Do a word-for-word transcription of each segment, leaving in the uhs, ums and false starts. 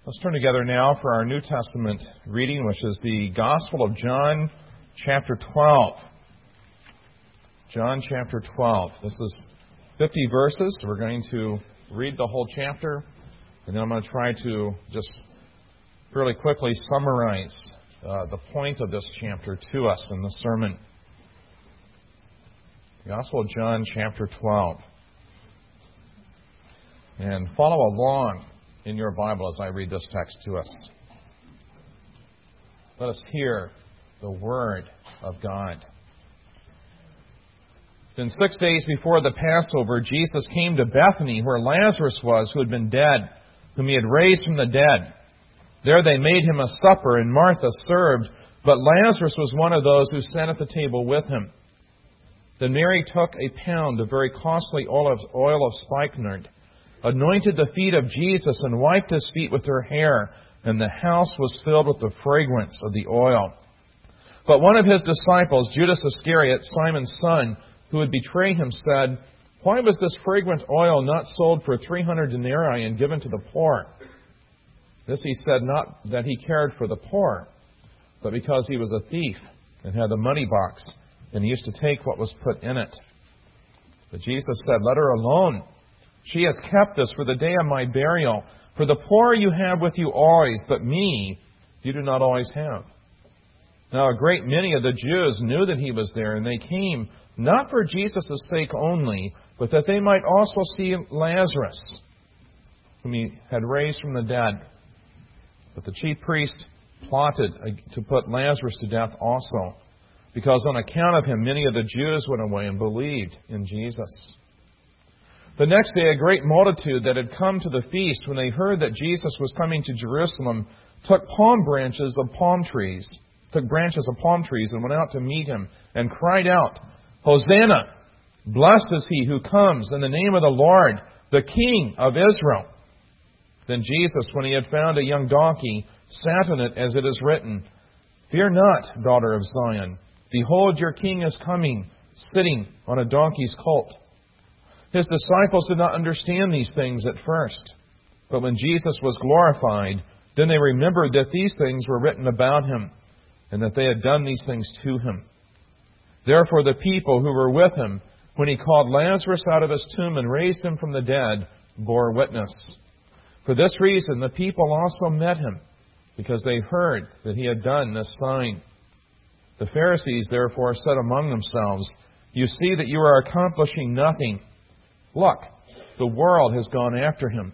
Let's turn together now for our New Testament reading, which is the Gospel of John, chapter twelve. John, chapter twelve. This is fifty verses. We're going to read the whole chapter, and then I'm going to try to just fairly quickly summarize uh, the point of this chapter to us in the sermon. The Gospel of John, chapter twelve. And follow along in your Bible as I read this text to us. Let us hear the Word of God. Then six days before the Passover, Jesus came to Bethany, where Lazarus was, who had been dead, whom he had raised from the dead. There they made him a supper, and Martha served, but Lazarus was one of those who sat at the table with him. Then Mary took a pound of very costly oil of spikenard, anointed the feet of Jesus, and wiped his feet with her hair, and the house was filled with the fragrance of the oil. But one of his disciples, Judas Iscariot, Simon's son, who would betray him, said, "Why was this fragrant oil not sold for three hundred denarii and given to the poor?" This he said not that he cared for the poor, but because he was a thief and had the money box, and he used to take what was put in it. But Jesus said, "Let her alone. She has kept this for the day of my burial. For the poor you have with you always, but me you do not always have." Now a great many of the Jews knew that he was there, and they came not for Jesus' sake only, but that they might also see Lazarus, whom he had raised from the dead. But the chief priest plotted to put Lazarus to death also, because on account of him many of the Jews went away and believed in Jesus. The next day, a great multitude that had come to the feast, when they heard that Jesus was coming to Jerusalem, took palm branches of palm trees, took branches of palm trees and went out to meet him, and cried out, "Hosanna! Blessed is he who comes in the name of the Lord, the King of Israel." Then Jesus, when he had found a young donkey, sat on it, as it is written, "Fear not, daughter of Zion. Behold, your king is coming, sitting on a donkey's colt." His disciples did not understand these things at first. But when Jesus was glorified, then they remembered that these things were written about him, and that they had done these things to him. Therefore the people who were with him, when he called Lazarus out of his tomb and raised him from the dead, bore witness. For this reason the people also met him, because they heard that he had done this sign. The Pharisees therefore said among themselves, "You see that you are accomplishing nothing. Look, the world has gone after him."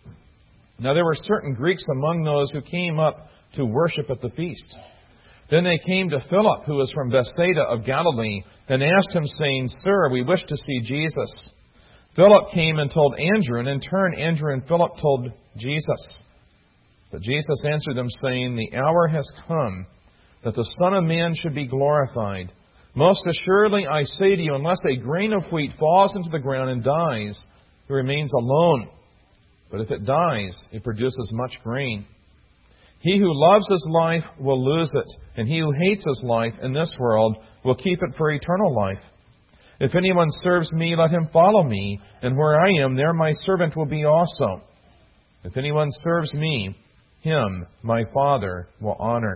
Now there were certain Greeks among those who came up to worship at the feast. Then they came to Philip, who was from Bethsaida of Galilee, and asked him, saying, "Sir, we wish to see Jesus." Philip came and told Andrew, and in turn Andrew and Philip told Jesus. But Jesus answered them, saying, "The hour has come that the Son of Man should be glorified. Most assuredly, I say to you, unless a grain of wheat falls into the ground and dies, it remains alone. But if it dies, it produces much grain. He who loves his life will lose it, and he who hates his life in this world will keep it for eternal life. If anyone serves me, let him follow me, and where I am, there my servant will be also. If anyone serves me, him my Father will honor.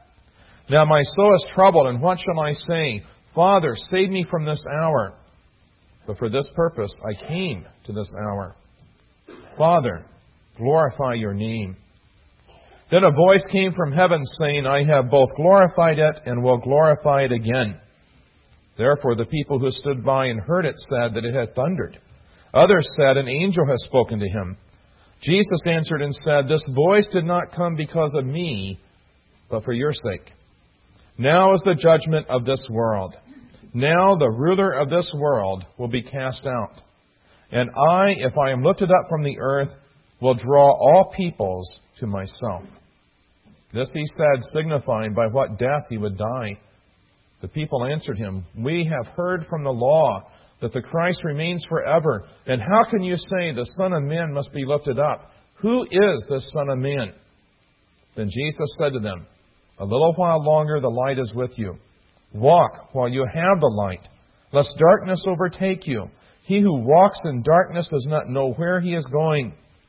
Now my soul is troubled, and what shall I say? Father, save me from this hour. But for this purpose I came to this hour. Father, glorify your name." Then a voice came from heaven, saying, "I have both glorified it and will glorify it again." Therefore the people who stood by and heard it said that it had thundered. Others said, "An angel has spoken to him." Jesus answered and said, "This voice did not come because of me, but for your sake. Now is the judgment of this world. Now the ruler of this world will be cast out. And I, if I am lifted up from the earth, will draw all peoples to myself." This he said, signifying by what death he would die. The people answered him, "We have heard from the law that the Christ remains forever. And how can you say the Son of Man must be lifted up? Who is this Son of Man?" Then Jesus said to them, "A little while longer the light is with you. Walk while you have the light, lest darkness overtake you. He who walks in darkness does not know where he is going.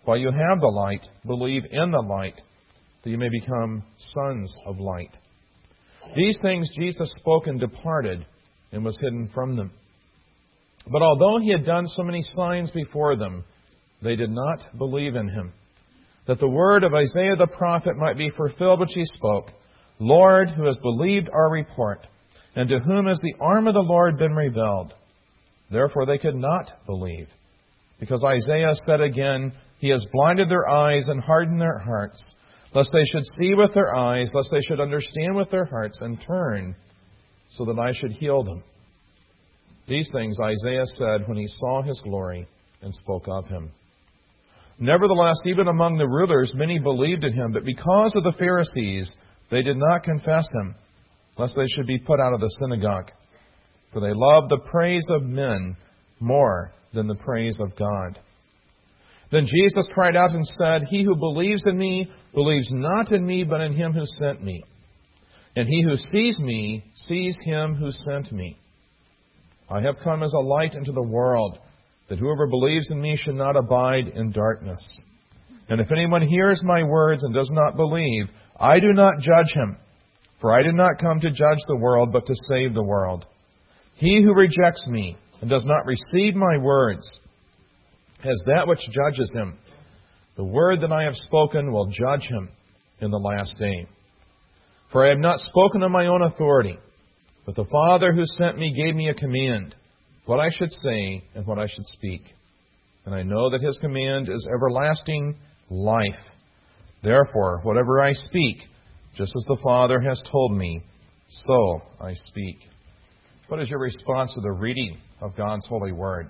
While you have the light, believe in the light, that you may become sons of light. These things Jesus spoke and departed, and was hidden from them. But although he had done so many signs before them, they did not believe in him, that the word of Isaiah the prophet might be fulfilled which he spoke, Lord, who has believed our report, and to whom has the arm of the Lord been revealed? Therefore they could not believe, because Isaiah said again, He has blinded their eyes and hardened their hearts, lest they should see with their eyes, lest they should understand with their hearts, and turn, so that I should heal them. These things Isaiah said when he saw his glory and spoke of him. Nevertheless, even among the rulers, many believed in him, but because of the Pharisees, they did not confess him, lest they should be put out of the synagogue. For they loved the praise of men more than the praise of God. Then Jesus cried out and said, He who believes in me, believes not in me, but in him who sent me. And he who sees me, sees him who sent me. I have come as a light into the world, that whoever believes in me should not abide in darkness. And if anyone hears my words and does not believe, I do not judge him, for I did not come to judge the world, but to save the world. He who rejects me and does not receive my words has that which judges him. The word that I have spoken will judge him in the last day. For I have not spoken on my own authority, but the Father who sent me gave me a command, what I should say and what I should speak. And I know that his command is everlasting life. Therefore, whatever I speak, just as the Father has told me, so I speak. What is your response to the reading of God's holy word?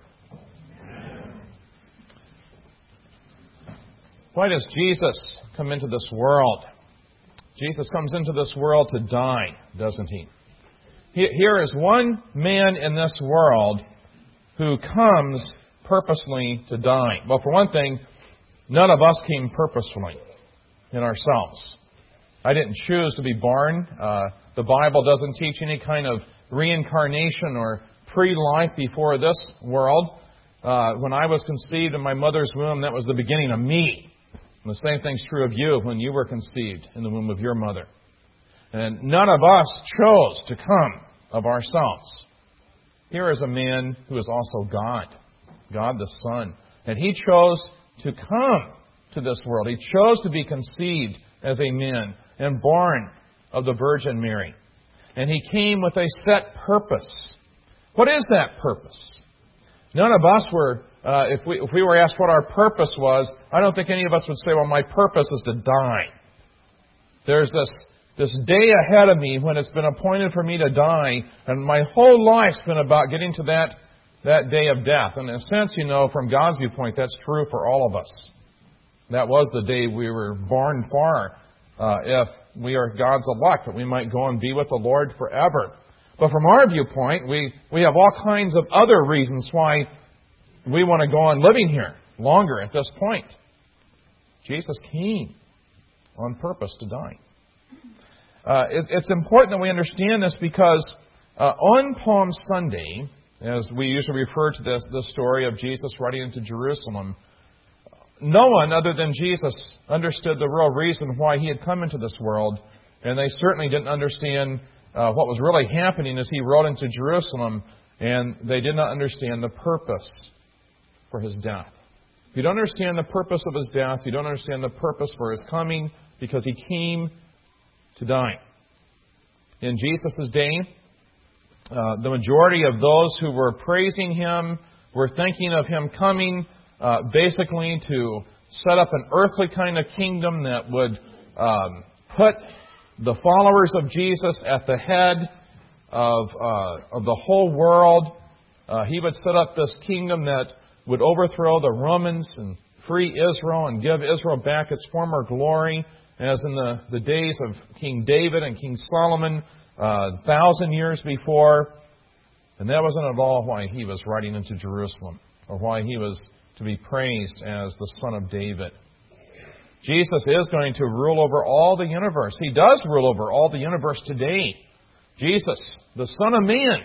Why does Jesus come into this world? Jesus comes into this world to die, doesn't he? Here is one man in this world who comes purposely to die. Well, for one thing, none of us came purposefully in ourselves. I didn't choose to be born. Uh, the Bible doesn't teach any kind of reincarnation or pre-life before this world. Uh, when I was conceived in my mother's womb, that was the beginning of me. And the same thing's true of you when you were conceived in the womb of your mother. And none of us chose to come of ourselves. Here is a man who is also God, God the Son. And he chose to come to this world. He chose to be conceived as a man and born of the Virgin Mary. And he came with a set purpose. What is that purpose? None of us were, uh, if we if we were asked what our purpose was, I don't think any of us would say, well, my purpose is to die. There's this This day ahead of me when it's been appointed for me to die, and my whole life's been about getting to that, that day of death. And in a sense, you know, from God's viewpoint, that's true for all of us. That was the day we were born for, uh, if we are God's elect, that we might go and be with the Lord forever. But from our viewpoint, we, we have all kinds of other reasons why we want to go on living here longer at this point. Jesus came on purpose to die. Uh, it, it's important that we understand this because uh, on Palm Sunday, as we usually refer to this, this story of Jesus riding into Jerusalem, no one other than Jesus understood the real reason why he had come into this world, and they certainly didn't understand uh, what was really happening as he rode into Jerusalem, and they did not understand the purpose for his death. If you don't understand the purpose of his death, you don't understand the purpose for his coming, because he came to die. In Jesus' day, uh, the majority of those who were praising him were thinking of him coming uh, basically to set up an earthly kind of kingdom that would um, put the followers of Jesus at the head of, uh, of the whole world. Uh, he would set up this kingdom that would overthrow the Romans and free Israel and give Israel back its former glory, as in the, the days of King David and King Solomon uh, a thousand years before. And that wasn't at all why he was riding into Jerusalem, or why he was to be praised as the Son of David. Jesus is going to rule over all the universe. He does rule over all the universe today. Jesus, the Son of Man,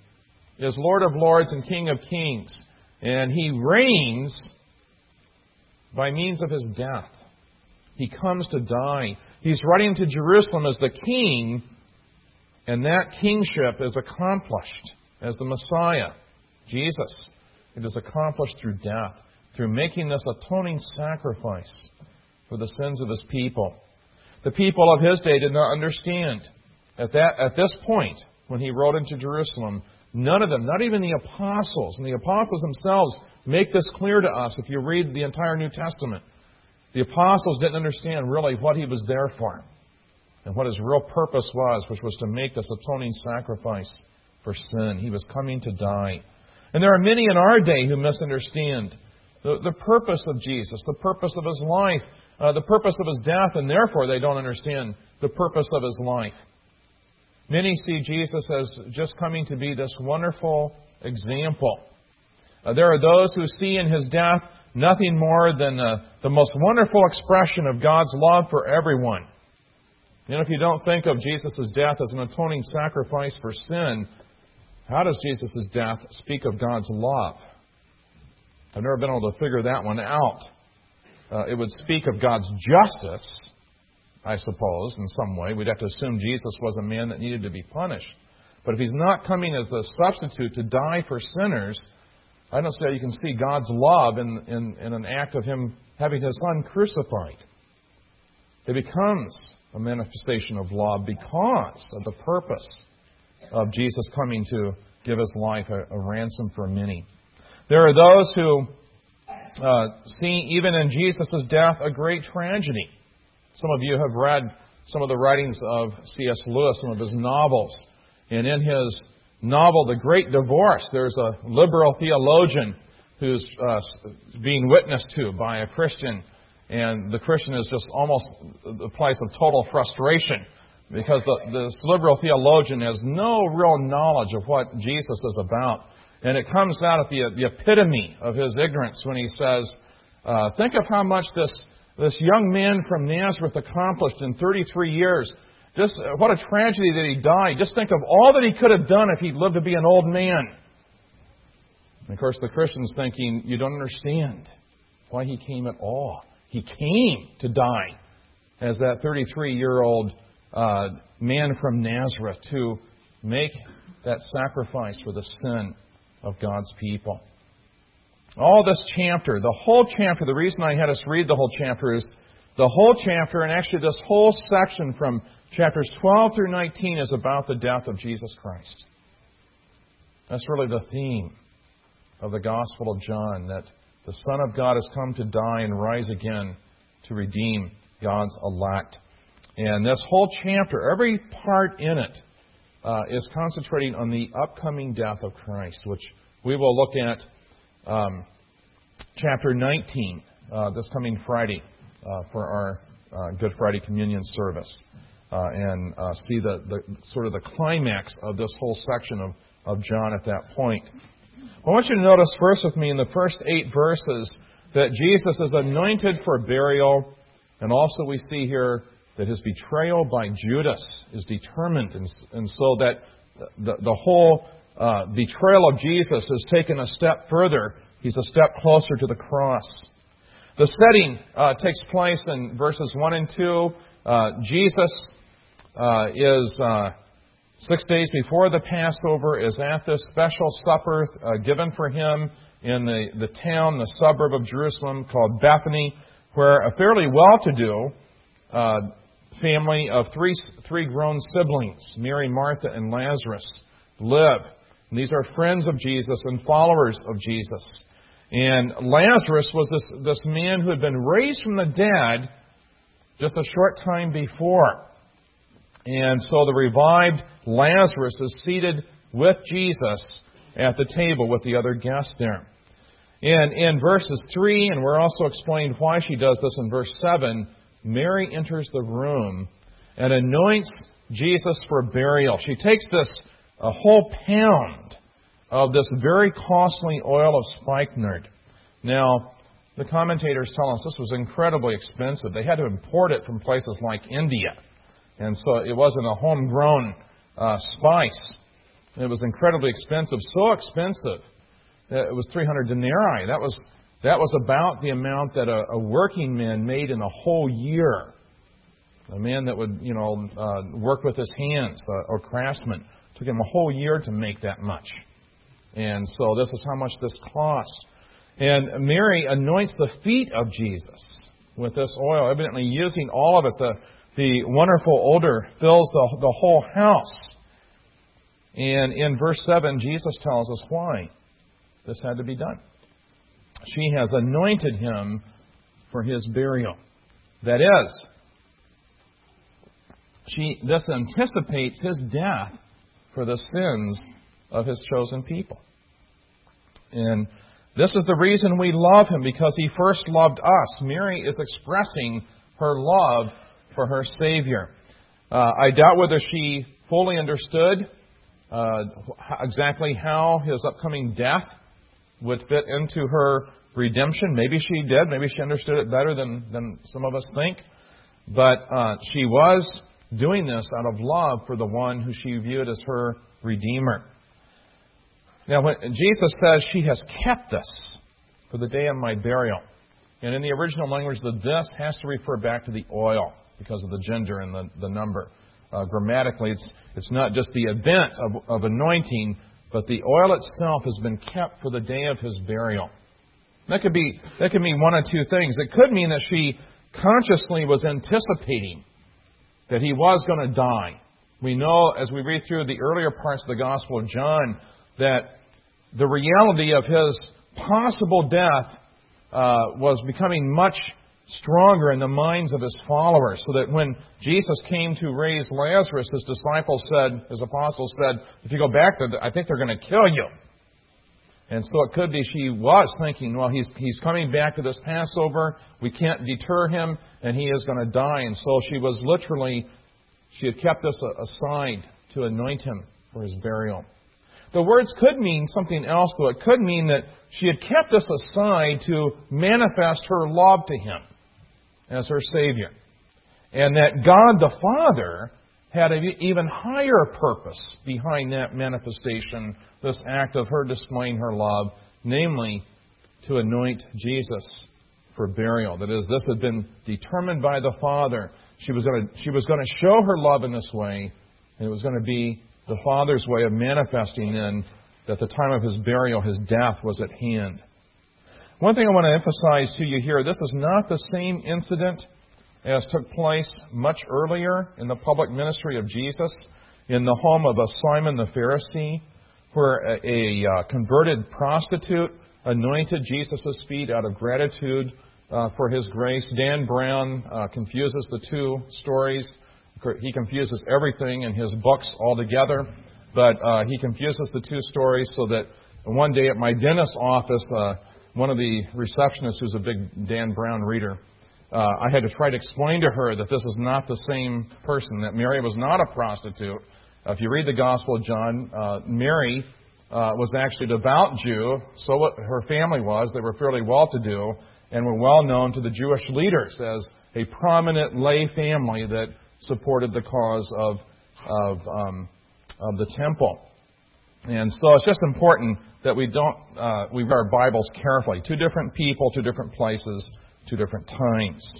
is Lord of Lords and King of Kings. And he reigns by means of His death. He comes to die. He's riding to Jerusalem as the King, and that kingship is accomplished as the Messiah, Jesus. It is accomplished through death, through making this atoning sacrifice for the sins of His people. The people of His day did not understand. At that, at this point, when He rode into Jerusalem, none of them, not even the apostles, and the apostles themselves make this clear to us if you read the entire New Testament. The apostles didn't understand really what He was there for and what His real purpose was, which was to make this atoning sacrifice for sin. He was coming to die. And there are many in our day who misunderstand the, the purpose of Jesus, the purpose of His life, uh, the purpose of His death, and therefore they don't understand the purpose of His life. Many see Jesus as just coming to be this wonderful example. Uh, there are those who see in His death nothing more than uh, the most wonderful expression of God's love for everyone. And if you don't think of Jesus' death as an atoning sacrifice for sin, how does Jesus' death speak of God's love? I've never been able to figure that one out. Uh, it would speak of God's justice, I suppose, in some way. We'd have to assume Jesus was a man that needed to be punished. But if He's not coming as the substitute to die for sinners, I don't see how you can see God's love in, in, in an act of Him having His Son crucified. It becomes a manifestation of love because of the purpose of Jesus coming to give His life a, a ransom for many. There are those who uh, see even in Jesus' death a great tragedy. Some of you have read some of the writings of C S Lewis, some of his novels. And in his novel, The Great Divorce, there's a liberal theologian who's uh, being witnessed to by a Christian. And the Christian is just almost the place of total frustration because the, this liberal theologian has no real knowledge of what Jesus is about. And it comes out at the, the epitome of his ignorance when he says, uh, think of how much this, this young man from Nazareth accomplished in thirty-three years. Just uh, what a tragedy that he died. Just think of all that he could have done if he'd lived to be an old man. And of course, the Christian's thinking, you don't understand why he came at all. He came to die as that thirty-three-year-old uh, man from Nazareth to make that sacrifice for the sin of God's people. All this chapter, the whole chapter, the reason I had us read the whole chapter is the whole chapter, and actually this whole section from chapters twelve through nineteen is about the death of Jesus Christ. That's really the theme of the Gospel of John, that the Son of God has come to die and rise again to redeem God's elect. And this whole chapter, every part in it, uh, is concentrating on the upcoming death of Christ, which we will look at um, chapter nineteen uh, this coming Friday uh, for our uh, Good Friday Communion service, uh, and uh, see the, the sort of the climax of this whole section of, of John at that point. I want you to notice first with me in the first eight verses that Jesus is anointed for burial, and also we see here that His betrayal by Judas is determined, and, and so that the, the whole uh, betrayal of Jesus is taken a step further. He's a step closer to the cross. The setting uh, takes place in verses one and two. Uh, Jesus uh, is... Uh, Six days before the Passover is at this special supper uh, given for Him in the, the town, the suburb of Jerusalem called Bethany, where a fairly well-to-do uh, family of three, three grown siblings, Mary, Martha, and Lazarus, live. And these are friends of Jesus and followers of Jesus. And Lazarus was this, this man who had been raised from the dead just a short time before. And so the revived Lazarus is seated with Jesus at the table with the other guests there. And in verses three, and we're also explained why she does this in verse seven, Mary enters the room and anoints Jesus for burial. She takes this, a whole pound of this very costly oil of spikenard. Now, the commentators tell us this was incredibly expensive. They had to import it from places like India. And so it wasn't a homegrown uh, spice. It was incredibly expensive. So expensive that it was three hundred denarii. That was That was about the amount that a, a working man made in a whole year. A man that would, you know, uh, work with his hands, uh, or craftsman. It took him a whole year to make that much. And so this is how much this costs. And Mary anoints the feet of Jesus with this oil, evidently using all of it. The, the wonderful odor fills the, the whole house. And in verse seven, Jesus tells us why this had to be done. She has anointed him for his burial. That is, she this anticipates his death for the sins of his chosen people. And this is the reason we love him, because he first loved us. Mary is expressing her love for her Savior. Uh, I doubt whether she fully understood uh, exactly how his upcoming death would fit into her redemption. Maybe she did. Maybe she understood it better than, than some of us think. But uh, she was doing this out of love for the one who she viewed as her Redeemer. Now, when Jesus says, she has kept this for the day of my burial. And in the original language, the this has to refer back to the oil because of the gender and the, the number. Uh, grammatically, it's, it's not just the event of, of anointing, but the oil itself has been kept for the day of his burial. That could be that could mean one of two things. It could mean that she consciously was anticipating that he was going to die. We know, as we read through the earlier parts of the Gospel of John, that the reality of his possible death uh, was becoming much stronger in the minds of his followers, so that when Jesus came to raise Lazarus, his disciples said, his apostles said, if you go back there, I think they're going to kill you. And so it could be she was thinking, well, he's he's coming back to this Passover. We can't deter him, and he is going to die. And so she was literally, she had kept this aside to anoint him for his burial. The words could mean something else, though. It could mean that she had kept this aside to manifest her love to him as her Savior. And that God the Father had an even higher purpose behind that manifestation, this act of her displaying her love, namely to anoint Jesus for burial. That is, this had been determined by the Father. She was going to, she was going to show her love in this way, and it was going to be the Father's way of manifesting then that the time of his burial, his death, was at hand. One thing I want to emphasize to you here, this is not the same incident as took place much earlier in the public ministry of Jesus in the home of a Simon the Pharisee, where a, a uh, converted prostitute anointed Jesus' feet out of gratitude uh, for his grace. Dan Brown uh, confuses the two stories. He confuses everything in his books altogether, but uh, he confuses the two stories so that one day at my dentist's office, uh, one of the receptionists, who's a big Dan Brown reader, uh, I had to try to explain to her that this is not the same person, that Mary was not a prostitute. Uh, if you read the Gospel of John, uh, Mary uh, was actually a devout Jew, so what her family was. They were fairly well-to-do and were well known to the Jewish leaders as a prominent lay family that supported the cause of of, um, of the temple. And so it's just important that we don't uh, we read our Bibles carefully. Two different people, two different places, two different times.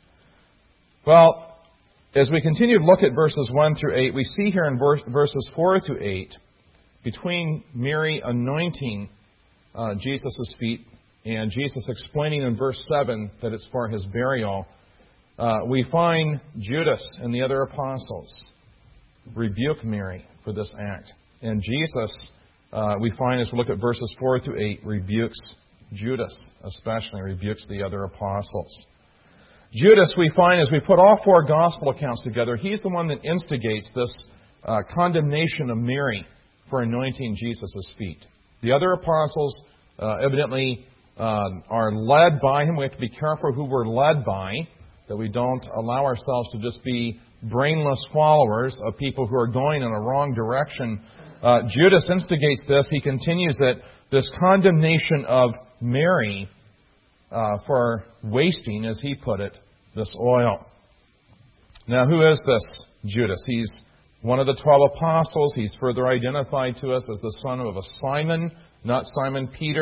Well, as we continue to look at verses one through eight, we see here in verse, verses four through eight, between Mary anointing uh, Jesus' feet and Jesus explaining in verse seven that it's for his burial, uh, we find Judas and the other apostles rebuke Mary for this act. And Jesus, uh, we find as we look at verses four through eight, rebukes Judas, especially rebukes the other apostles. Judas, we find, as we put all four gospel accounts together, he's the one that instigates this uh, condemnation of Mary for anointing Jesus' feet. The other apostles uh, evidently uh, are led by him. We have to be careful who we're led by, that we don't allow ourselves to just be brainless followers of people who are going in a wrong direction. Uh, Judas instigates this. He continues that this condemnation of Mary uh, for wasting, as he put it, this oil. Now, who is this Judas? He's one of the twelve apostles. He's further identified to us as the son of a Simon, not Simon Peter,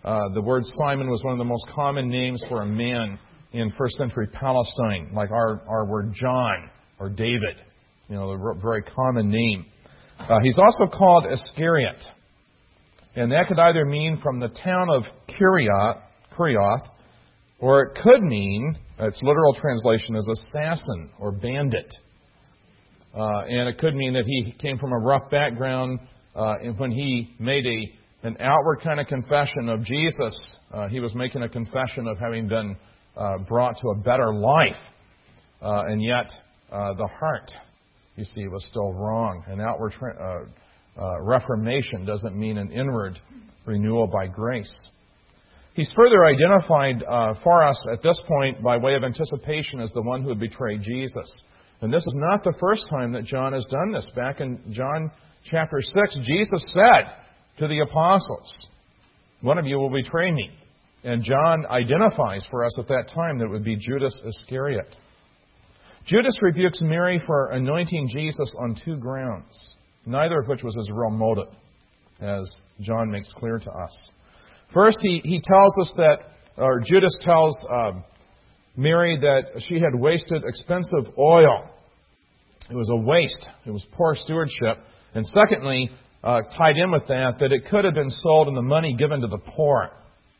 Uh, the word Simon was one of the most common names for a man in first century Palestine, like our, our word John or David. You know, a very common name. Uh, he's also called Iscariot. And that could either mean from the town of Kerioth, Kerioth, or it could mean, its literal translation is assassin or bandit. Uh, and it could mean that he came from a rough background, uh, and when he made a an outward kind of confession of Jesus, uh, he was making a confession of having been uh, brought to a better life. Uh, and yet, uh, the heart, you see, was still wrong. An outward tra- uh, uh, reformation doesn't mean an inward renewal by grace. He's further identified uh, for us at this point by way of anticipation as the one who would betray Jesus. And this is not the first time that John has done this. Back in John chapter six, Jesus said to the apostles, "One of you will betray me." And John identifies for us at that time that it would be Judas Iscariot. Judas rebukes Mary for anointing Jesus on two grounds, neither of which was his real motive, as John makes clear to us. First, he, he tells us that, or Judas tells um, Mary that she had wasted expensive oil. It was a waste. It was poor stewardship. And secondly, uh, tied in with that, that it could have been sold and the money given to the poor.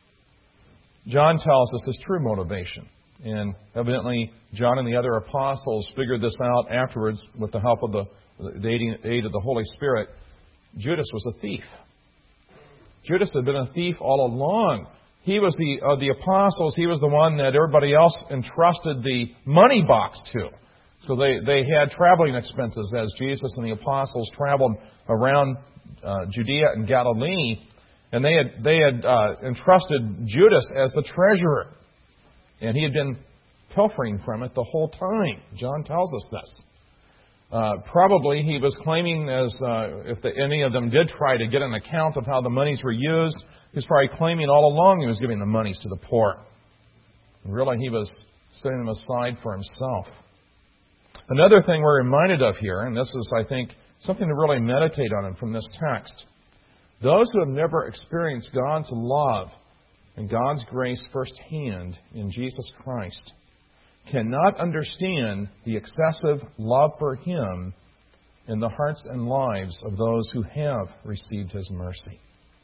John tells us his true motivation. And evidently, John and the other apostles figured this out afterwards with the help of the, the aid of the Holy Spirit. Judas was a thief. Judas had been a thief all along. He was the of the apostles. He was the one that everybody else entrusted the money box to. So they, they had traveling expenses as Jesus and the apostles traveled around uh, Judea and Galilee, and they had they had uh, entrusted Judas as the treasurer, and he had been pilfering from it the whole time. John tells us this. Uh, probably he was claiming, as uh, if the, any of them did try to get an account of how the monies were used, he was probably claiming all along he was giving the monies to the poor. And really, he was setting them aside for himself. Another thing we're reminded of here, and this is, I think, something to really meditate on from this text. Those who have never experienced God's love and God's grace firsthand in Jesus Christ cannot understand the excessive love for Him in the hearts and lives of those who have received His mercy.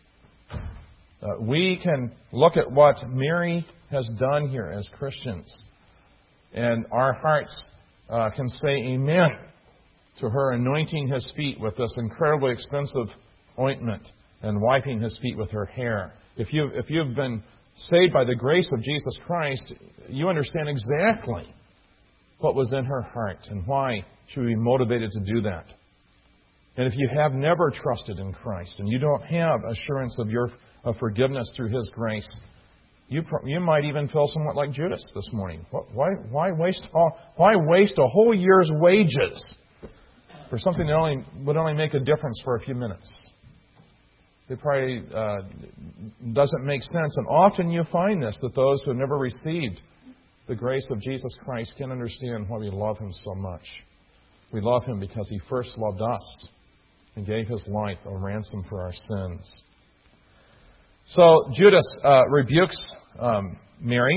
Uh, we can look at what Mary has done here as Christians, and our hearts uh, can say amen to her anointing His feet with this incredibly expensive ointment and wiping His feet with her hair. If you if you've been saved by the grace of Jesus Christ, you understand exactly what was in her heart and why she would be motivated to do that. And if you have never trusted in Christ and you don't have assurance of your of forgiveness through His grace, you you might even feel somewhat like Judas this morning. Why why waste all, why waste a whole year's wages for something that only would only make a difference for a few minutes? It probably uh, doesn't make sense. And often you find this, that those who have never received the grace of Jesus Christ can't understand why we love Him so much. We love Him because He first loved us and gave His life a ransom for our sins. So Judas uh, rebukes um, Mary.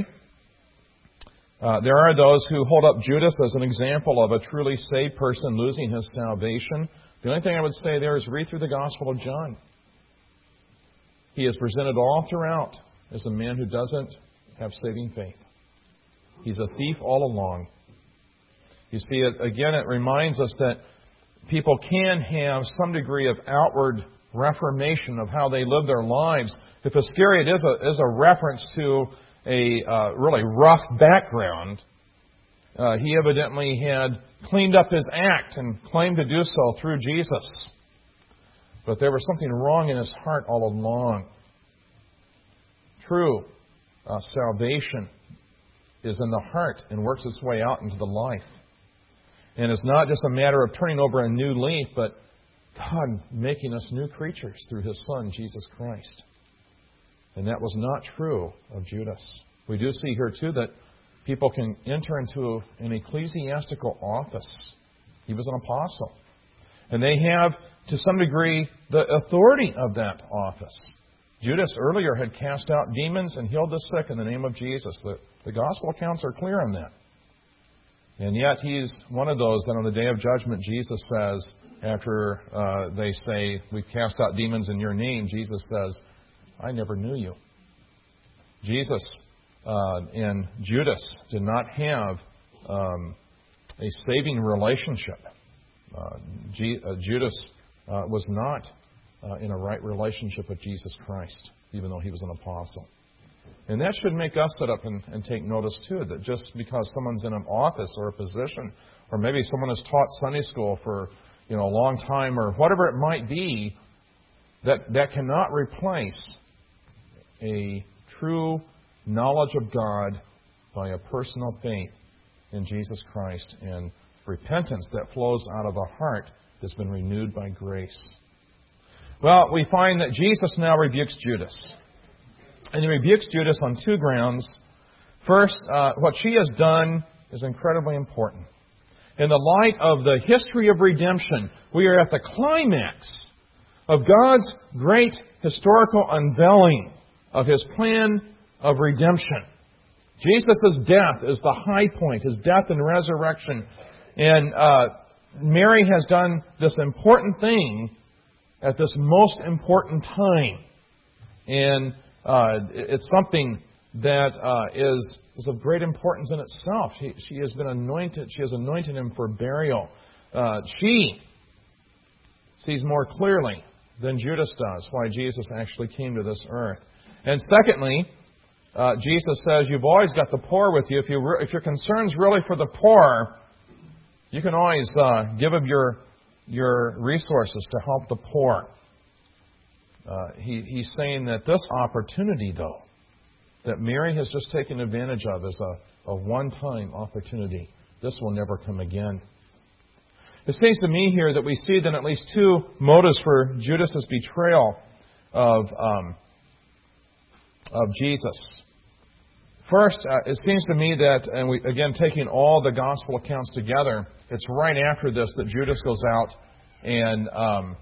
Uh, there are those who hold up Judas as an example of a truly saved person losing his salvation. The only thing I would say there is read through the Gospel of John. He is presented all throughout as a man who doesn't have saving faith. He's a thief all along. You see, it, again, it reminds us that people can have some degree of outward reformation of how they live their lives. If Iscariot is a, is a reference to a uh, really rough background, uh, he evidently had cleaned up his act and claimed to do so through Jesus. But there was something wrong in his heart all along. True uh, salvation is in the heart and works its way out into the life. And it's not just a matter of turning over a new leaf, but God making us new creatures through His Son, Jesus Christ. And that was not true of Judas. We do see here, too, that people can enter into an ecclesiastical office. He was an apostle. And they have, to some degree, the authority of that office. Judas earlier had cast out demons and healed the sick in the name of Jesus. The, the gospel accounts are clear on that. And yet he's one of those that on the day of judgment, Jesus says, after uh, they say, we've cast out demons in your name, Jesus says, I never knew you. Jesus uh, and Judas did not have um, a saving relationship. Uh, G- uh, Judas uh, was not uh, in a right relationship with Jesus Christ, even though he was an apostle. And that should make us sit up and, and take notice, too, that just because someone's in an office or a position, or maybe someone has taught Sunday school for you know a long time, or whatever it might be, that, that cannot replace a true knowledge of God by a personal faith in Jesus Christ and repentance that flows out of a heart that's been renewed by grace. Well, we find that Jesus now rebukes Judas. And he rebukes Judas on two grounds. First, uh, what she has done is incredibly important. In the light of the history of redemption, we are at the climax of God's great historical unveiling of His plan of redemption. Jesus' death is the high point, His death and resurrection. And uh, Mary has done this important thing at this most important time. And uh, it's something that uh, is, is of great importance in itself. She, she has been anointed. She has anointed Him for burial. Uh, she sees more clearly than Judas does why Jesus actually came to this earth. And secondly, uh, Jesus says, you've always got the poor with you. If, you re- if your concern's really for the poor, you can always uh, give of your, your resources to help the poor. Uh, he, he's saying that this opportunity, though, that Mary has just taken advantage of is a, a one-time opportunity. This will never come again. It seems to me here that we see then at least two motives for Judas' betrayal of, um, of Jesus. First, uh, it seems to me that, and we, again, taking all the gospel accounts together, it's right after this that Judas goes out and um,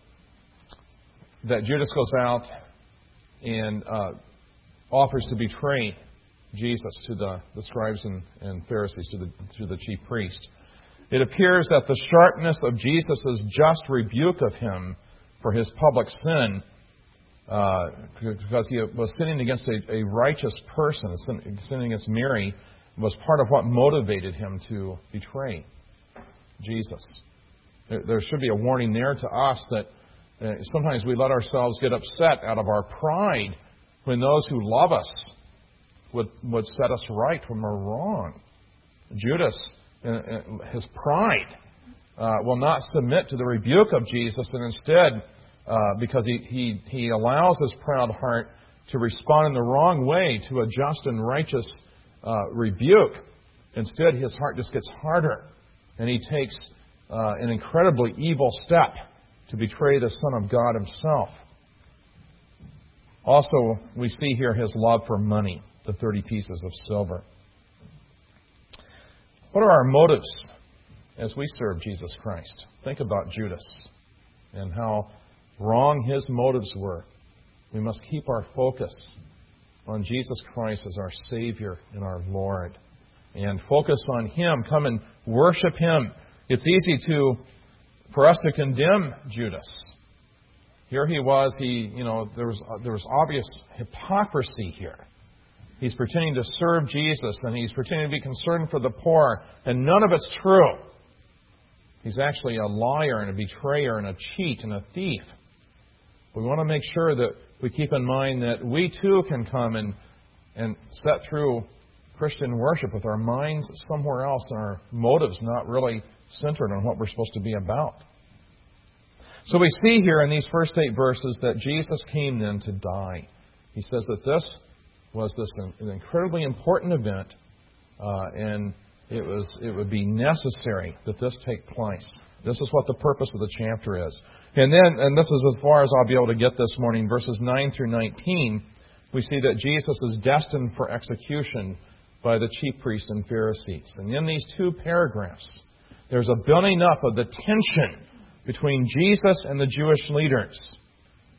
that Judas goes out and uh, offers to betray Jesus to the, the scribes and, and Pharisees, to the, to the chief priest. It appears that the sharpness of Jesus' just rebuke of him for his public sin, uh, because he was sinning against a, a righteous person, sinning against Mary, was part of what motivated him to betray Jesus. There, there should be a warning there to us that uh, sometimes we let ourselves get upset out of our pride when those who love us would, would set us right when we're wrong. Judas, his pride, uh, will not submit to the rebuke of Jesus, and instead, uh, because he, he, he allows his proud heart to respond in the wrong way to a just and righteous uh, rebuke, instead his heart just gets harder, and he takes uh, an incredibly evil step to betray the Son of God Himself. Also, we see here his love for money, the thirty pieces of silver. What are our motives as we serve Jesus Christ? Think about Judas and how wrong his motives were. We must keep our focus on Jesus Christ as our Savior and our Lord. And focus on Him. Come and worship Him. It's easy to for us to condemn Judas. Here he was, he, you know, there was there was obvious hypocrisy here. He's pretending to serve Jesus, and he's pretending to be concerned for the poor, and none of it's true. He's actually a liar and a betrayer and a cheat and a thief. We want to make sure that we keep in mind that we too can come and, and set through Christian worship with our minds somewhere else and our motives not really centered on what we're supposed to be about. So we see here in these first eight verses that Jesus came then to die. He says that this was this an incredibly important event, uh, and it was it would be necessary that this take place. This is what the purpose of the chapter is. And then, and this is as far as I'll be able to get this morning, verses nine through nineteen, we see that Jesus is destined for execution by the chief priests and Pharisees. And in these two paragraphs, there's a building up of the tension between Jesus and the Jewish leaders.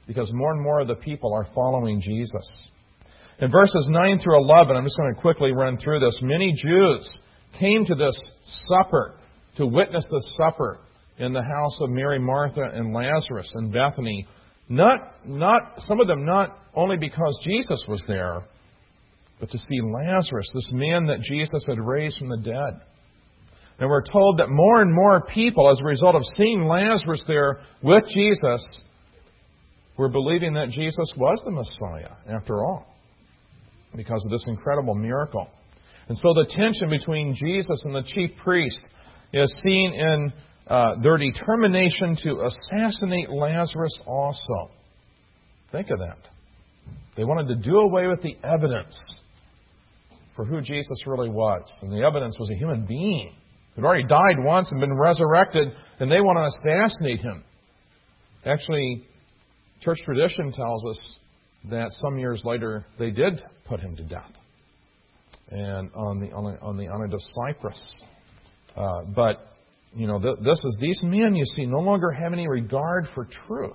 because more and more of the people are following Jesus. In verses nine through eleven, I'm just going to quickly run through this. Many Jews came to this supper, to witness this supper in the house of Mary, Martha, and Lazarus in Bethany. Not, not, some of them not only because Jesus was there, but to see Lazarus, this man that Jesus had raised from the dead. And we're told that more and more people, as a result of seeing Lazarus there with Jesus, were believing that Jesus was the Messiah, after all, because of this incredible miracle. And so the tension between Jesus and the chief priest is seen in uh, their determination to assassinate Lazarus also. Think of that. They wanted to do away with the evidence for who Jesus really was. And the evidence was a human being who had already died once and been resurrected, and they want to assassinate him. Actually, church tradition tells us that some years later they did put him to death, and on the on the, on the island of Cyprus. Uh, but you know, th- this is these men, you see, no longer have any regard for truth.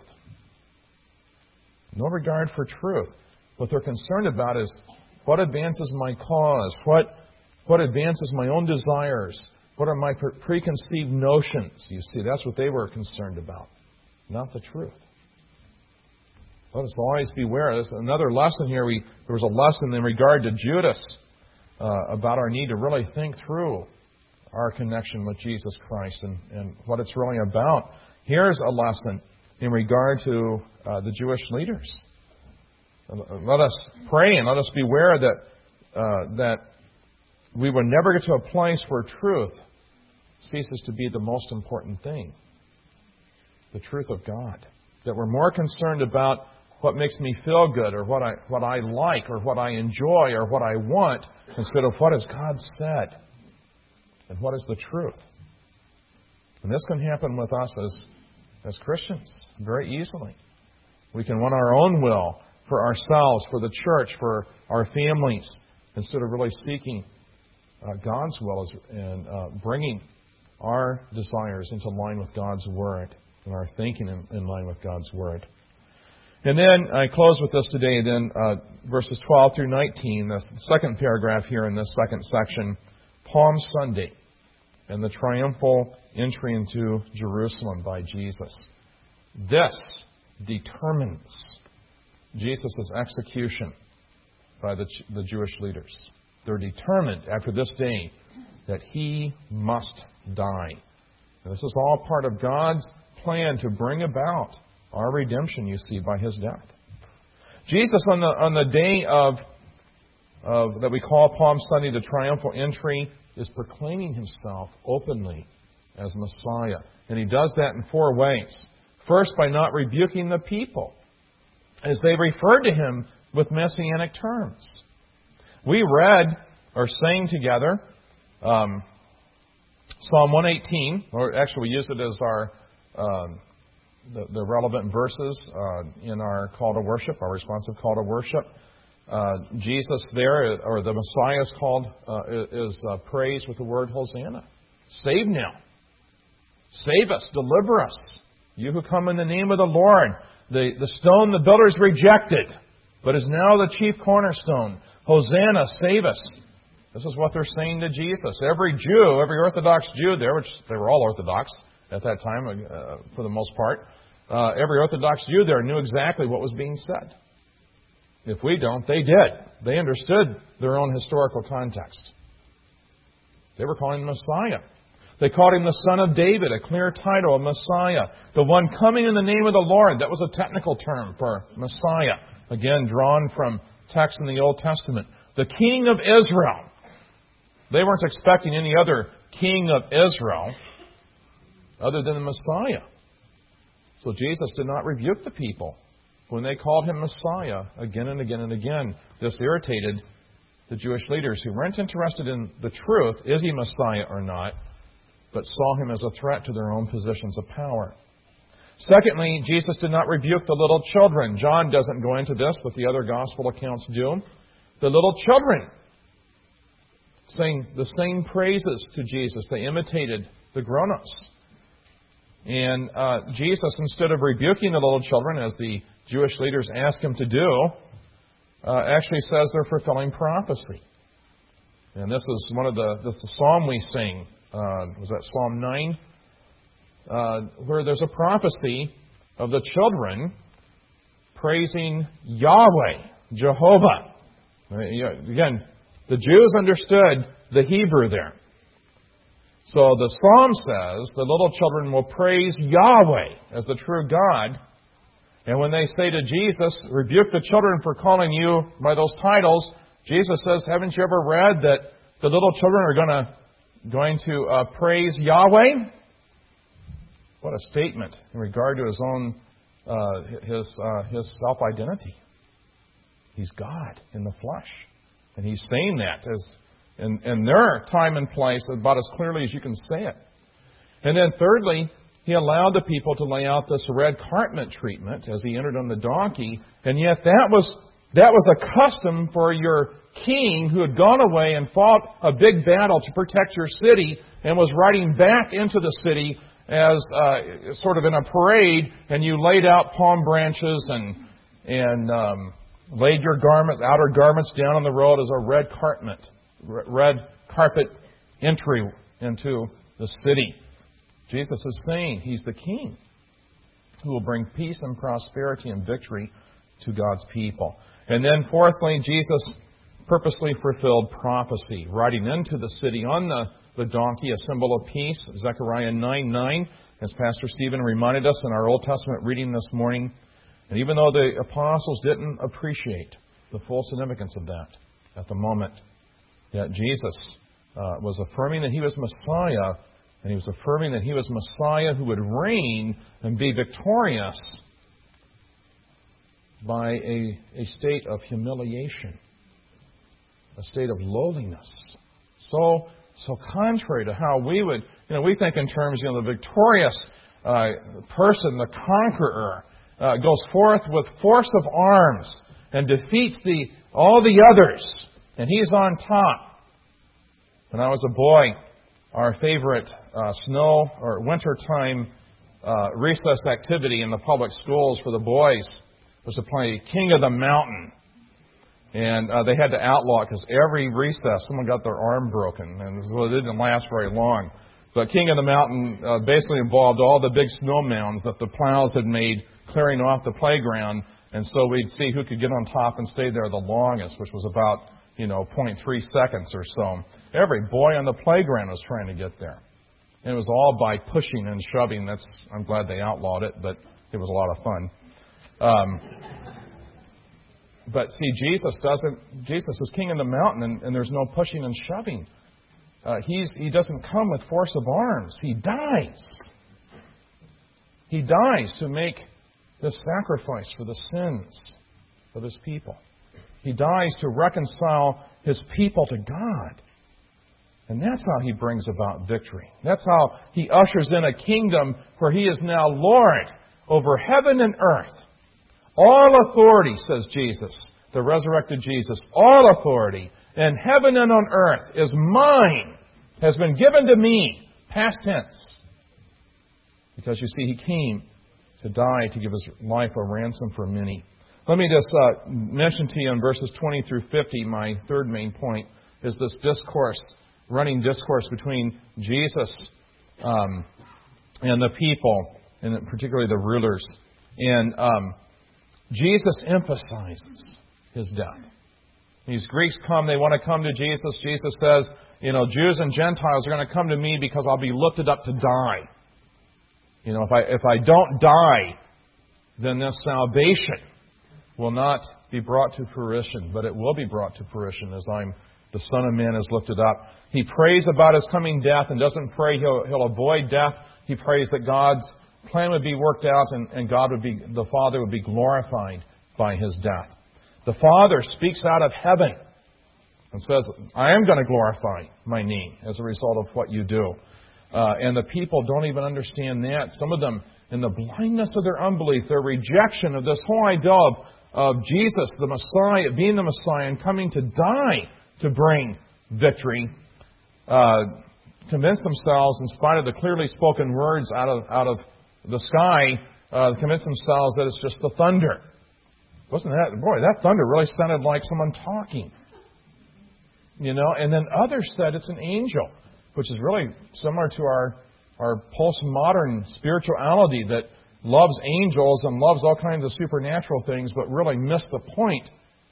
No regard for truth. What they're concerned about is what advances my cause, what what advances my own desires, what are my pre- preconceived notions. You see, that's what they were concerned about, not the truth. Let us always beware. There's another lesson here. We, there was a lesson in regard to Judas uh, about our need to really think through our connection with Jesus Christ and, and what it's really about. Here's a lesson in regard to uh, the Jewish leaders. Let us pray and let us beware that uh, that we will never get to a place where truth ceases to be the most important thing. The truth of God. That we're more concerned about what makes me feel good, or what I what I like, or what I enjoy, or what I want, instead of what has God said and what is the truth. And this can happen with us as as Christians very easily. We can want our own will for ourselves, for the church, for our families, instead of really seeking uh, God's will and uh, bringing our desires into line with God's Word and our thinking in, in line with God's Word. And then I close with this today, then uh, verses twelve through nineteen, the second paragraph here in this second section, Palm Sunday and the triumphal entry into Jerusalem by Jesus. This determines Jesus' execution by the, the Jewish leaders. They're determined after this day that he must die. And this is all part of God's plan to bring about our redemption, you see, by his death. Jesus, on the on the day of, of that we call Palm Sunday, the triumphal entry, is proclaiming himself openly as Messiah. And he does that in four ways. First, by not rebuking the people as they referred to him with messianic terms. We read or sang together um, Psalm one eighteen, or actually we used it as our um, the, the relevant verses uh, in our call to worship, our responsive call to worship. Uh, Jesus there, or the Messiah is called, uh, is uh, praised with the word Hosanna. Save now. Save us. Deliver us. You who come in the name of the Lord. The, the stone the builders rejected, but is now the chief cornerstone. Hosanna, save us. This is what they're saying to Jesus. Every Jew, every Orthodox Jew there, which they were all Orthodox at that time uh, for the most part, uh, every Orthodox Jew there knew exactly what was being said. If we don't, they did. They understood their own historical context. They were calling him Messiah. They called him the Son of David, a clear title of Messiah. The one coming in the name of the Lord. That was a technical term for Messiah. Again, drawn from text in the Old Testament. The King of Israel. They weren't expecting any other King of Israel other than the Messiah. So Jesus did not rebuke the people when they called him Messiah again and again and again. This irritated the Jewish leaders who weren't interested in the truth, is he Messiah or not, but saw him as a threat to their own positions of power. Secondly, Jesus did not rebuke the little children. John doesn't go into this, but the other gospel accounts do. The little children sang the same praises to Jesus. They imitated the grown-ups. And uh, Jesus, instead of rebuking the little children, as the Jewish leaders ask him to do, uh, actually says they're fulfilling prophecy. And this is one of the, this is the psalm we sing. Uh, was that Psalm nine? Uh, where there's a prophecy of the children praising Yahweh, Jehovah. Again, the Jews understood the Hebrew there. So the psalm says the little children will praise Yahweh as the true God. And when they say to Jesus, rebuke the children for calling you by those titles, Jesus says, haven't you ever read that the little children are going to going to uh, praise Yahweh? What a statement in regard to his own uh, his uh, his self-identity. He's God in the flesh, and he's saying that as in, in their time and place about as clearly as you can say it. And then thirdly, he allowed the people to lay out this red carpet treatment as he entered on the donkey, and yet that was that was a custom for your king who had gone away and fought a big battle to protect your city and was riding back into the city as uh, sort of in a parade, and you laid out palm branches and and um, laid your garments, outer garments down on the road as a red carpet, red carpet entry into the city. Jesus is saying he's the king who will bring peace and prosperity and victory to God's people. And then fourthly, Jesus purposely fulfilled prophecy, riding into the city on the, the donkey, a symbol of peace. Zechariah nine nine, as Pastor Stephen reminded us in our Old Testament reading this morning. And even though the apostles didn't appreciate the full significance of that at the moment, yet Jesus uh, was affirming that he was Messiah, and he was affirming that he was Messiah who would reign and be victorious by a, a state of humiliation, a state of lowliness. So, so contrary to how we would, you know, we think in terms, you know, the victorious uh, person, the conqueror, uh, goes forth with force of arms and defeats the all the others, and he's on top. When I was a boy, our favorite uh, snow or wintertime uh, recess activity in the public schools for the boys was to play King of the Mountain. And uh, they had to outlaw it because every recess someone got their arm broken, and so it didn't last very long. But King of the Mountain uh, basically involved all the big snow mounds that the plows had made clearing off the playground, and so we'd see who could get on top and stay there the longest, which was about, you know, zero point three seconds or so. Every boy on the playground was trying to get there. And it was all by pushing and shoving. That's I'm glad they outlawed it, but it was a lot of fun. Um, but see, Jesus doesn't. Jesus is King of the Mountain, and, and there's no pushing and shoving. Uh, he's he doesn't come with force of arms. He dies. He dies to make this sacrifice for the sins of his people. He dies to reconcile his people to God. And that's how he brings about victory. That's how he ushers in a kingdom where he is now Lord over heaven and earth. All authority, says Jesus, the resurrected Jesus, all authority in heaven and on earth is mine, has been given to me, past tense. Because you see, he came to die to give his life a ransom for many. Let me just uh, mention to you in verses twenty through fifty, my third main point is this discourse, running discourse between Jesus um, and the people, and particularly the rulers. And um, Jesus emphasizes his death. These Greeks come, they want to come to Jesus. Jesus says, you know, Jews and Gentiles are going to come to me because I'll be lifted up to die. You know, if I if I don't die, then this salvation will not be brought to fruition, but it will be brought to fruition as I'm the Son of Man is lifted up. He prays about his coming death and doesn't pray he'll, he'll avoid death. He prays that God's plan would be worked out and, and God would be, the Father would be glorified by his death. The Father speaks out of heaven and says, I am going to glorify my name as a result of what you do. Uh, and the people don't even understand that. Some of them, in the blindness of their unbelief, their rejection of this whole idea of, of Jesus, the Messiah, being the Messiah and coming to die to bring victory, uh, convince themselves, in spite of the clearly spoken words out of out of the sky, uh, convince themselves that it's just the thunder. Wasn't that, boy, that thunder really sounded like someone talking. You know, and then others said it's an angel, which is really similar to our, our postmodern spirituality that loves angels and loves all kinds of supernatural things, but really missed the point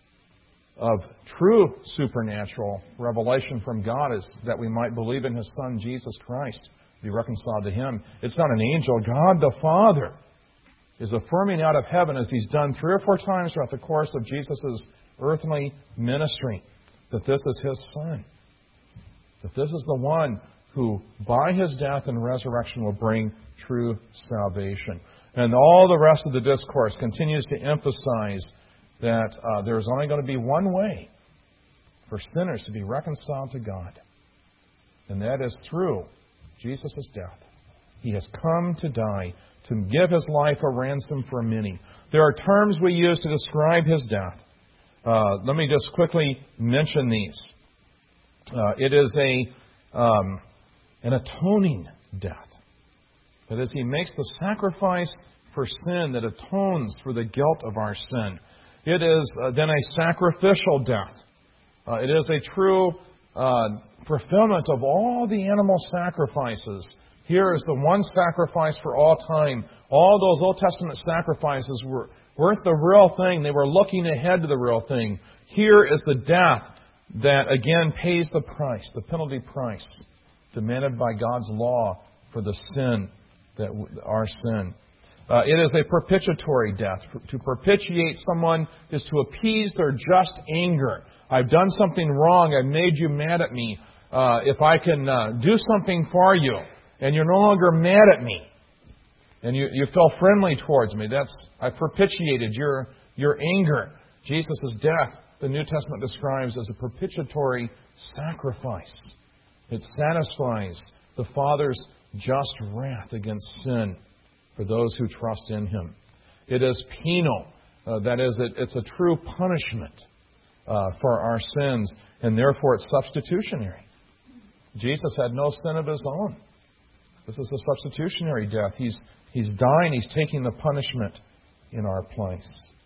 of true supernatural revelation from God is that we might believe in His Son, Jesus Christ, be reconciled to Him. It's not an angel. God the Father is affirming out of heaven, as He's done three or four times throughout the course of Jesus' earthly ministry, that this is His Son. That this is the one who, by His death and resurrection, will bring true salvation. And all the rest of the discourse continues to emphasize that uh, there's only going to be one way for sinners to be reconciled to God. And that is through Jesus' death. He has come to die, to give His life a ransom for many. There are terms we use to describe His death. Uh, let me just quickly mention these. Uh, it is a um, an atoning death. That is, He makes the sacrifice for sin that atones for the guilt of our sin. It is uh, then a sacrificial death. Uh, it is a true uh, fulfillment of all the animal sacrifices. Here is the one sacrifice for all time. All those Old Testament sacrifices were, weren't the real thing. They were looking ahead to the real thing. Here is the death that, again, pays the price, the penalty price demanded by God's law for the sin, that our sin. Uh, it is a propitiatory death. To propitiate someone is to appease their just anger. I've done something wrong. I've made you mad at me. Uh, if I can uh, do something for you, and you're no longer mad at me, and you, you feel friendly towards me, that's I propitiated your your anger. Jesus' death, the New Testament describes as a propitiatory sacrifice. It satisfies the Father's just wrath against sin for those who trust in Him. It is penal. Uh, that is, it, it's a true punishment uh, for our sins, and therefore it's substitutionary. Jesus had no sin of His own. This is a substitutionary death. He's, he's dying. He's taking the punishment in our place.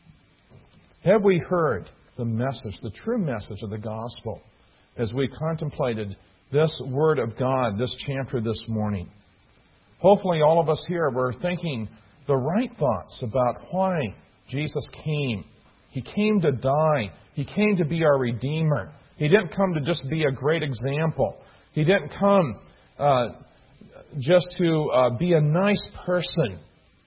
Have we heard the message, the true message of the gospel, as we contemplated this Word of God, this chapter this morning? Hopefully all of us here were thinking the right thoughts about why Jesus came. He came to die. He came to be our Redeemer. He didn't come to just be a great example. He didn't come uh, just to uh, be a nice person.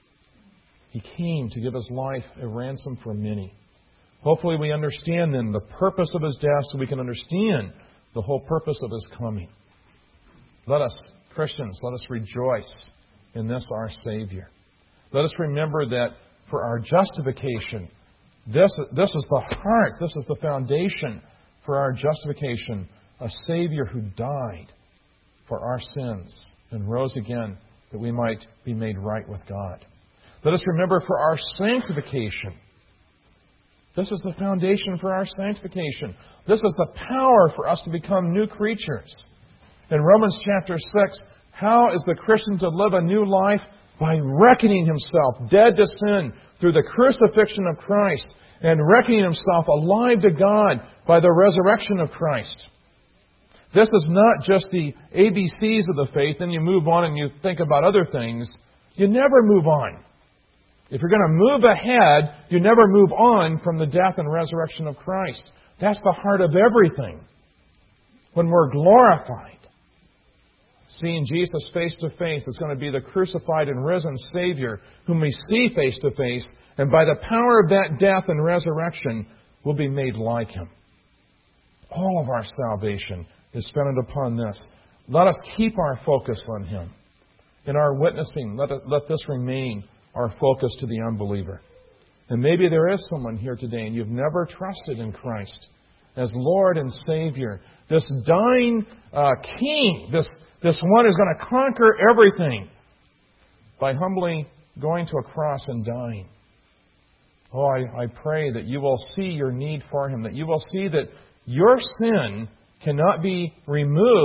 He came to give His life a ransom for many. Hopefully we understand then the purpose of His death so we can understand the whole purpose of His coming. Let us, Christians, let us rejoice in this our Savior. Let us remember that for our justification, this, this is the heart, this is the foundation for our justification, a Savior who died for our sins and rose again that we might be made right with God. Let us remember for our sanctification. This is the foundation for our sanctification. This is the power for us to become new creatures. In Romans chapter six, how is the Christian to live a new life? By reckoning himself dead to sin through the crucifixion of Christ and reckoning himself alive to God by the resurrection of Christ. This is not just the A B Cs of the faith, then you move on and you think about other things. You never move on. If you're going to move ahead, you never move on from the death and resurrection of Christ. That's the heart of everything. When we're glorified, seeing Jesus face to face, it's going to be the crucified and risen Savior whom we see face to face, and by the power of that death and resurrection, we'll be made like Him. All of our salvation is founded upon this. Let us keep our focus on Him. In our witnessing, let, it, let this remain our focus to the unbeliever. And maybe there is someone here today and you've never trusted in Christ as Lord and Savior. This dying uh, King, this, this one who's going to conquer everything by humbly going to a cross and dying. Oh, I, I pray that you will see your need for Him, that you will see that your sin cannot be removed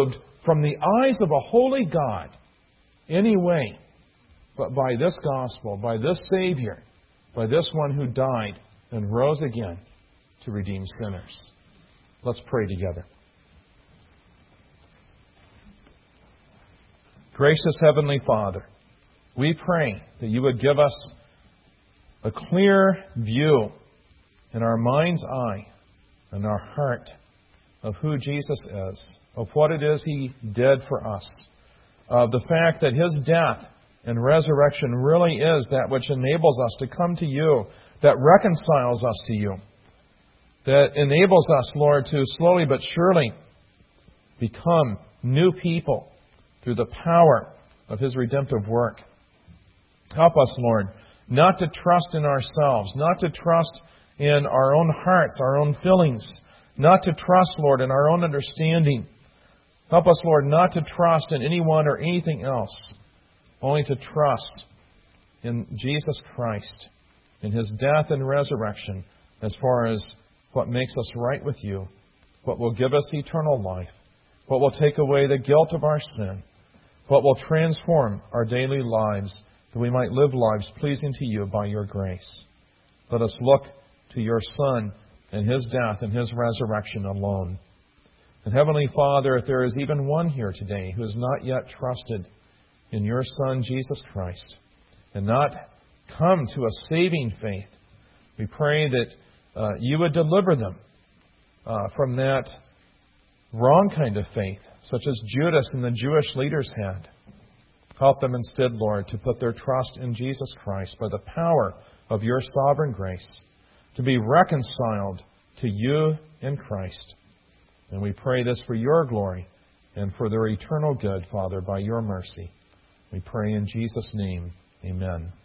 from the eyes of a holy God any way but by this gospel, by this Savior, by this one who died and rose again to redeem sinners. Let's pray together. Gracious Heavenly Father, we pray that you would give us a clear view in our mind's eye and our heart of who Jesus is, of what it is He did for us, of the fact that His death and resurrection really is that which enables us to come to you, that reconciles us to you, that enables us, Lord, to slowly but surely become new people through the power of His redemptive work. Help us, Lord, not to trust in ourselves, not to trust in our own hearts, our own feelings, not to trust, Lord, in our own understanding. Help us, Lord, not to trust in anyone or anything else, only to trust in Jesus Christ, in His death and resurrection, as far as what makes us right with you, what will give us eternal life, what will take away the guilt of our sin, what will transform our daily lives, that we might live lives pleasing to you by your grace. Let us look to your Son and His death and His resurrection alone. And Heavenly Father, if there is even one here today who has not yet trusted in your Son, Jesus Christ, and not come to a saving faith, we pray that uh, you would deliver them uh, from that wrong kind of faith, such as Judas and the Jewish leaders had. Help them instead, Lord, to put their trust in Jesus Christ by the power of your sovereign grace, to be reconciled to you in Christ. And we pray this for your glory and for their eternal good, Father, by your mercy. We pray in Jesus' name. Amen.